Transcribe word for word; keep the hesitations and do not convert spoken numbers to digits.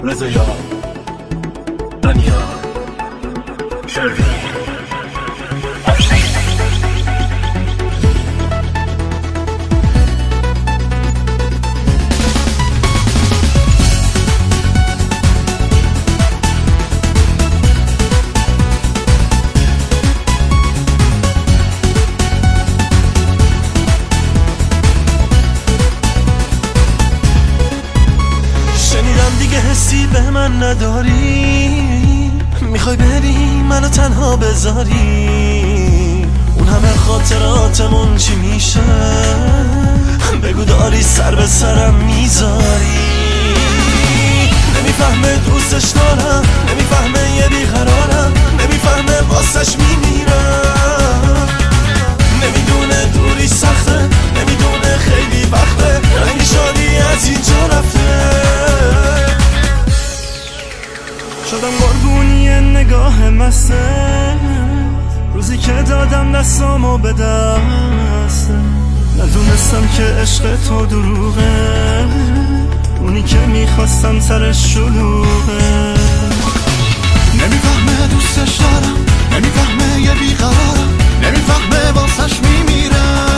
رضا یار دنیا شروین حسی به من نداری، میخوای بری منو تنها بذاری، اون همه خاطراتمون چی میشه؟ بگو داری سر به سرم میذاری. نمیفهمه دوستش دارم، نمیفهمه یه بیقرارم، نمیفهمه واسش میمیرم، نمیدونه دوری سخته، نمیدونه خیلی وقته رنگ شادی از اینجا رفته. شدم قربونی نگاه مسته، روزی که دادم دستامو به دست، ندونستم که عشق تو دروغه، اونی که میخواستم سرش شلوغه. نمیفهمه دوستش دارم، نمیفهمه یه بیقرارم، نمیفهمه واسش میمیرم،